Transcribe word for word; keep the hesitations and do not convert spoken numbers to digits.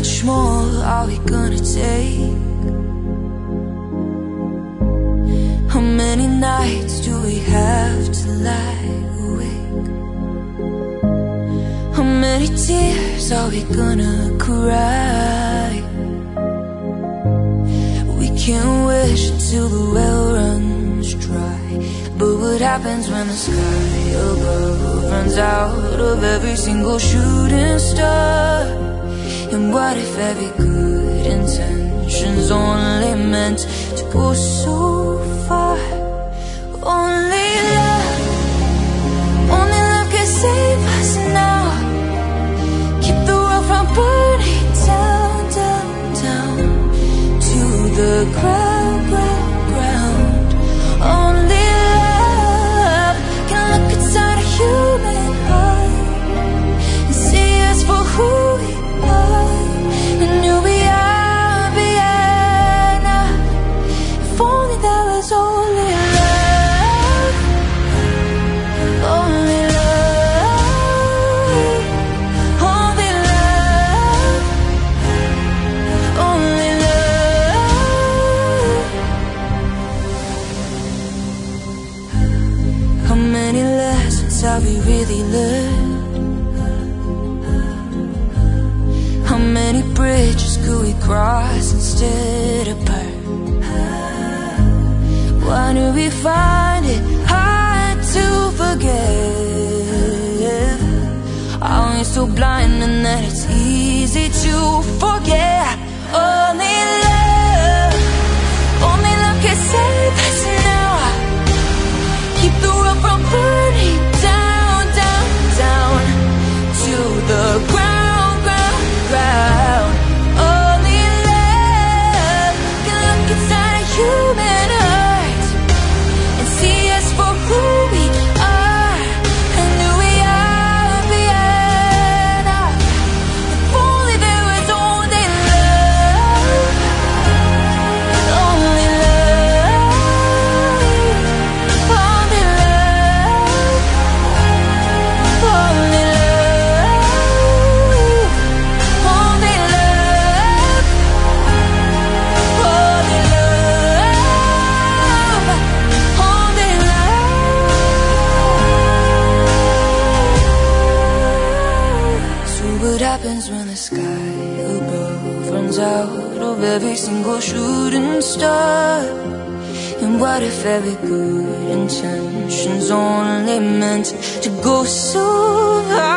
much more are we gonna take? How many nights do we have to lie awake? How many tears are we gonna cry? We can't wish until the well runs dry. But what happens when the sky above runs out of every single shooting star? And what if every good intention's only meant to go so far? Only love, only love can save us now. Keep the world from burning down, down, down to the ground, ground, ground. Only love can look inside a human heart and see us for who we are and who we are beyond. If only there was only love, only love, only love, only love. How many lessons have we really learned? How many bridges could we cross instead of burn? Why do we find it hard to forgive? Are we so blind and that it's easy to forget? Only love, only love can save us now. Keep the world from burning down, down, down to the ground, ground, ground. Only love can look inside a human heart and see us for who we are and who we are beyond. If only there was only love, only love, only love, only love, only love, only love, only love. So what happens when the sky above runs out of every single shooting star? And what if every good intention's only meant to go so far?